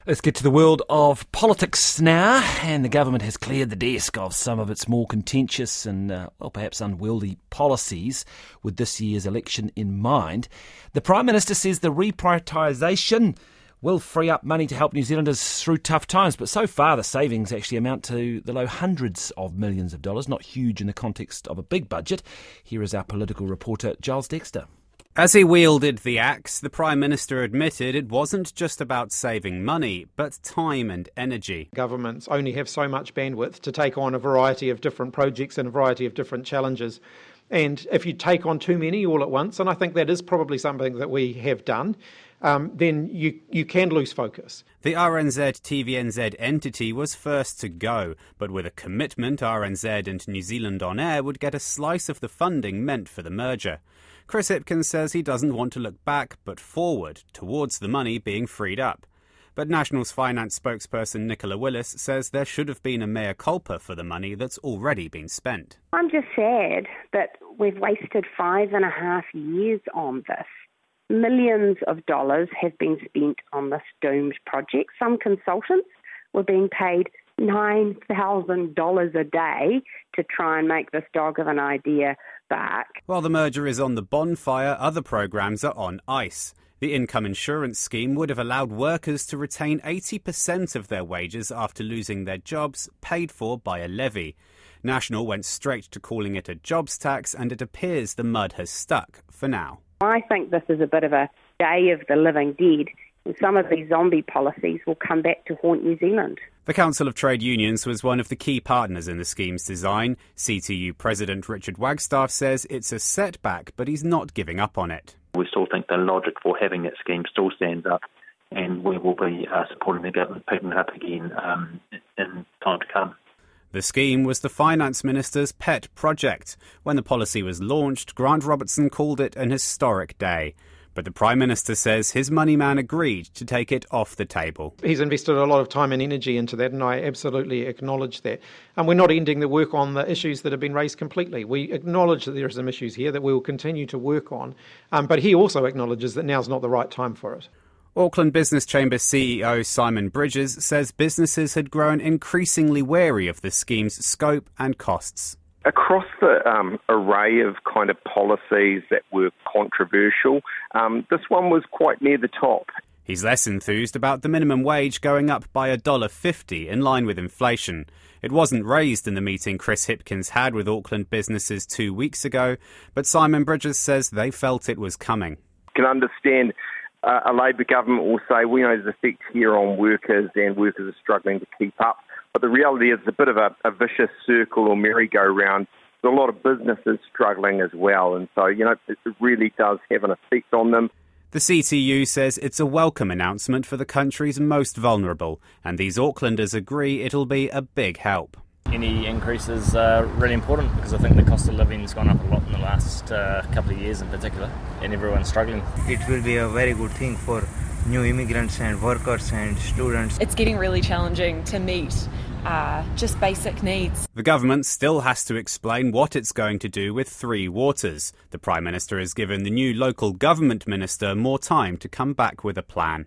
Let's get to the world of politics now, and the government has cleared the desk of some of its more contentious and perhaps unwieldy policies with this year's election in mind. The Prime Minister says the reprioritisation will free up money to help New Zealanders through tough times, but so far the savings actually amount to the low hundreds of millions of dollars, not huge in the context of a big budget. Here is our political reporter, Giles Dexter. As he wielded the axe, the Prime Minister admitted it wasn't just about saving money, but time and energy. Governments only have so much bandwidth to take on a variety of different projects and a variety of different challenges. And if you take on too many all at once, and I think that is probably something that we have done, then you can lose focus. The RNZ TVNZ entity was first to go, but with a commitment, RNZ and New Zealand On Air would get a slice of the funding meant for the merger. Chris Hipkins says he doesn't want to look back, but forward, towards the money being freed up. But National's finance spokesperson Nicola Willis says there should have been a mea culpa for the money that's already been spent. I'm just sad that we've wasted 5.5 years on this. Millions of dollars have been spent on this doomed project. Some consultants were being paid $9,000 a day to try and make this dog of an idea back. While the merger is on the bonfire, other programmes are on ice. The income insurance scheme would have allowed workers to retain 80% of their wages after losing their jobs, paid for by a levy. National went straight to calling it a jobs tax, and it appears the mud has stuck for now. I think this is a bit of a day of the living dead, and some of these zombie policies will come back to haunt New Zealand. The Council of Trade Unions was one of the key partners in the scheme's design. CTU President Richard Wagstaff says it's a setback, but he's not giving up on it. We still think the logic for having that scheme still stands up, and we will be supporting the government picking it up again in time to come. The scheme was the Finance Minister's pet project. When the policy was launched, Grant Robertson called it an historic day. But the Prime Minister says his money man agreed to take it off the table. He's invested a lot of time and energy into that, and I absolutely acknowledge that. And we're not ending the work on the issues that have been raised completely. We acknowledge that there are some issues here that we will continue to work on, but he also acknowledges that now's not the right time for it. Auckland Business Chamber CEO Simon Bridges says businesses had grown increasingly wary of the scheme's scope and costs. Across the array of kind of policies that were controversial, this one was quite near the top. He's less enthused about the minimum wage going up by $1.50 in line with inflation. It wasn't raised in the meeting Chris Hipkins had with Auckland businesses 2 weeks ago, but Simon Bridges says they felt it was coming. You can understand a Labor government will say, we know there's effect here on workers and workers are struggling to keep up. But the reality is a bit of a vicious circle or merry-go-round. There's a lot of businesses struggling as well. And so, it really does have an effect on them. The CTU says it's a welcome announcement for the country's most vulnerable. And these Aucklanders agree it'll be a big help. Any increases are really important because I think the cost of living's gone up a lot in the last couple of years in particular, and everyone's struggling. It will be a very good thing for new immigrants and workers and students. It's getting really challenging to meet just basic needs. The government still has to explain what it's going to do with Three Waters. The Prime Minister has given the new local government minister more time to come back with a plan.